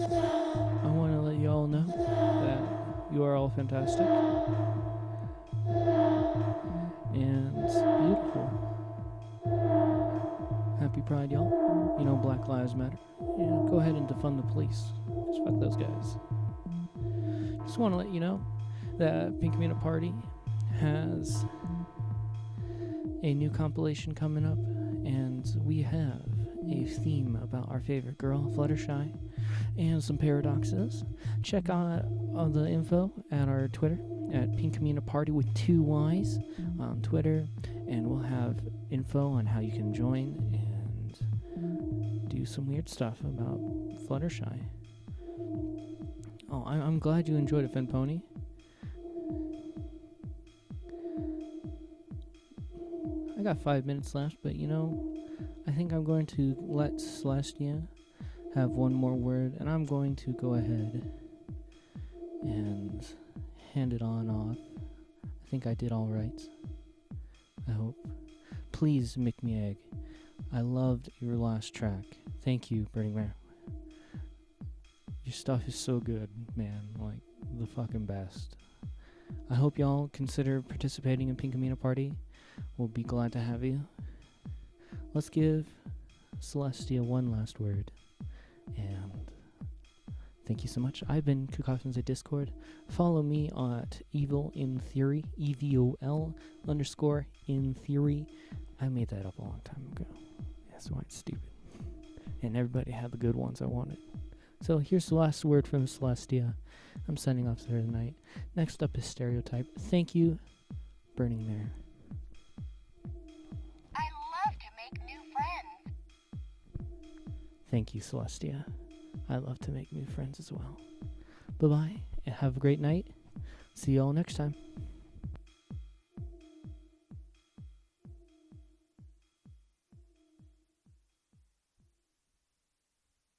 I want to let you all know that you are all fantastic and beautiful. Happy Pride, y'all. You know Black Lives Matter. Yeah, go ahead and defund the police. Just fuck those guys. Just want to let you know that Pink Community Party has a new compilation coming up, and we have a theme about our favorite girl, Fluttershy, and some paradoxes. Check out the info at our Twitter at Pink Community Party with 2 Y's on Twitter, and we'll have info on how you can join and do some weird stuff about Fluttershy. Oh, I'm glad you enjoyed it, Pony. I got 5 minutes left, but I think I'm going to let Celestia have one more word, and I'm going to go ahead and hand it on off. I think I did all right. I hope. Please, Mick Me Egg. I loved your last track. Thank you, Burning Man. Your stuff is so good, man. Like, the fucking best. I hope y'all consider participating in Pink Community Party. We'll be glad to have you. Let's give Celestia one last word. And thank you so much. I've been Cacophons at Discord. Follow me at Evil in Theory, EVOL_in Theory. I made that up a long time ago. That's why it's stupid. And everybody had the good ones I wanted. So here's the last word from Celestia. I'm signing off there tonight. Next up is Stereotype. Thank you, Burning Mare. I love to make new friends. Thank you, Celestia. I love to make new friends as well. Bye-bye, and have a great night. See you all next time.